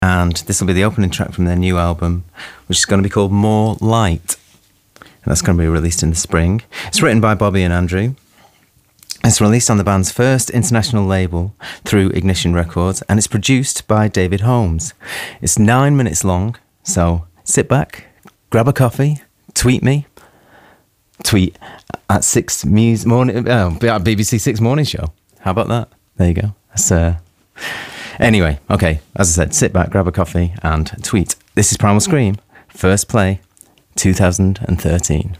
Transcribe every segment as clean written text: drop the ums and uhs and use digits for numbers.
And this will be the opening track from their new album, which is going to be called More Light. And that's going to be released in the spring. It's written by Bobby and Andrew. It's released on the band's first international label through Ignition Records, and it's produced by David Holmes. It's 9 minutes long, so sit back, grab a coffee, tweet me. Tweet at BBC Six Morning Show. How about that? There you go. That's anyway, okay, as I said, sit back, grab a coffee and tweet. This is Primal Scream, first play, 2013.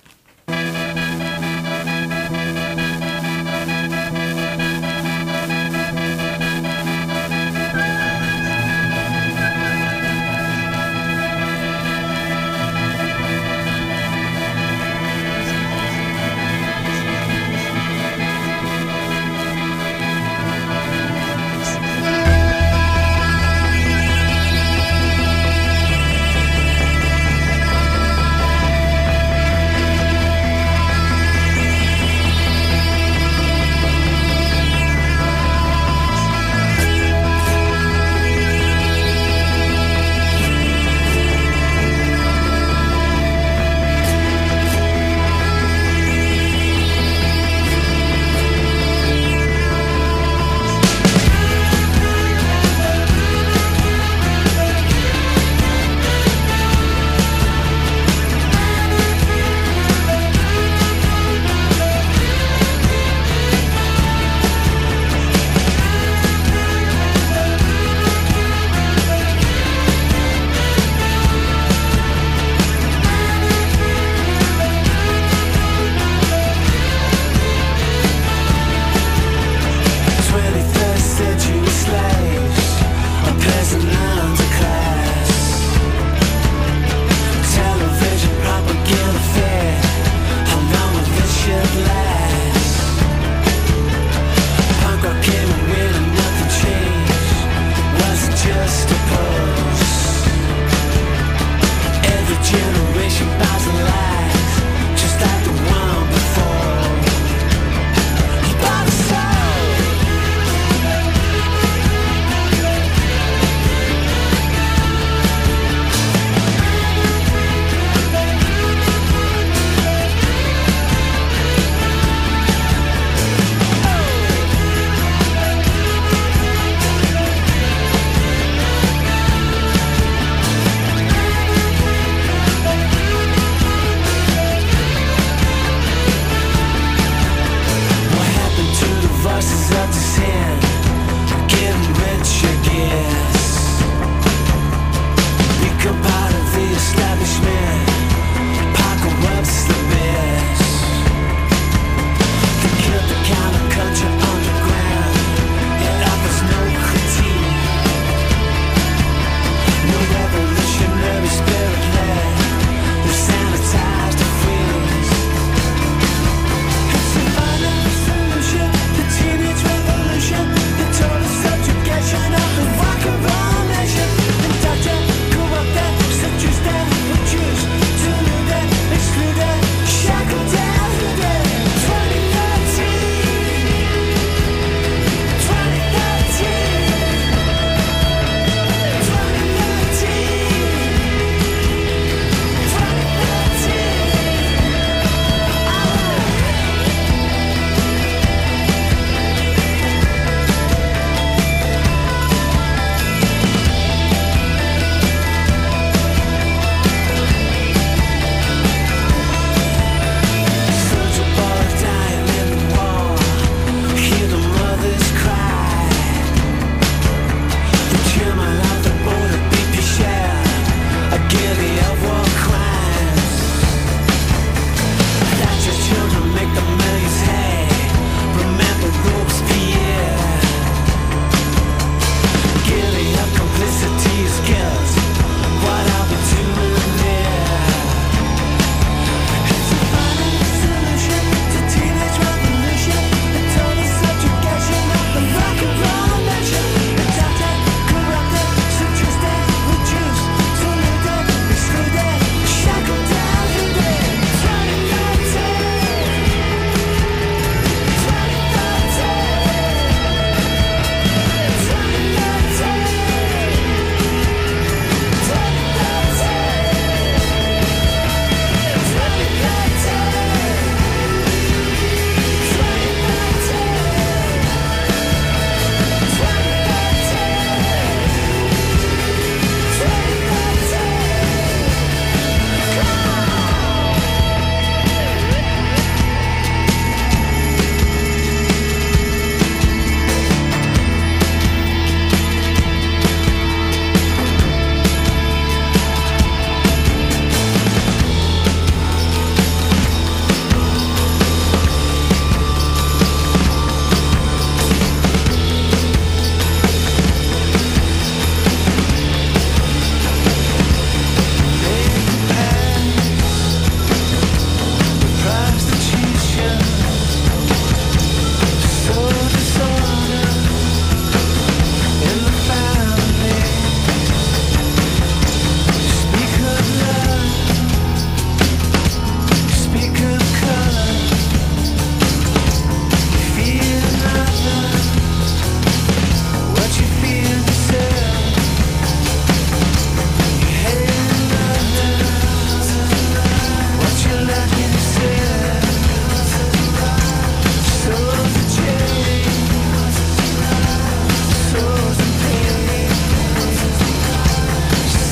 Choose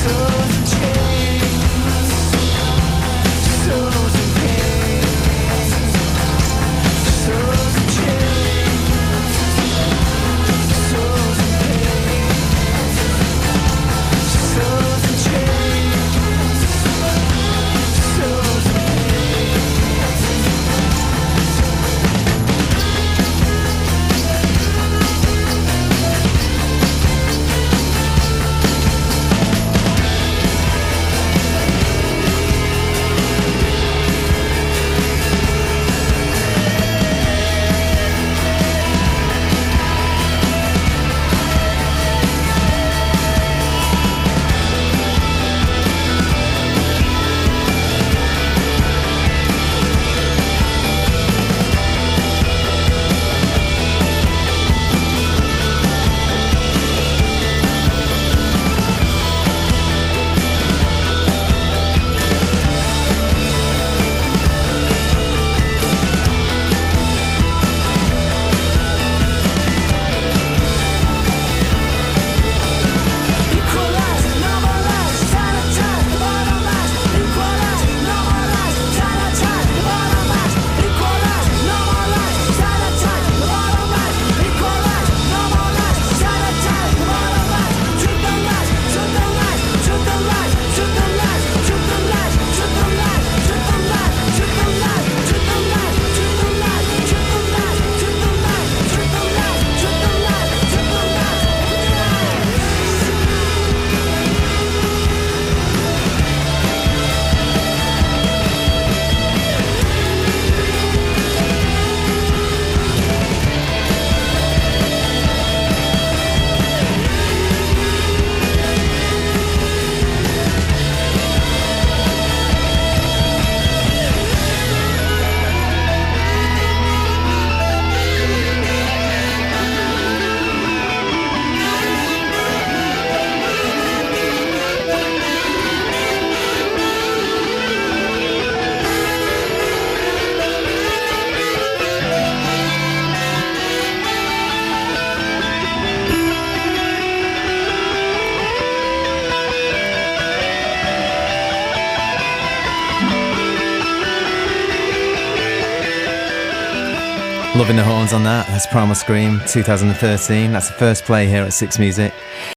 Loving the horns on that. That's Primal Scream 2013. That's the first play here at Six Music.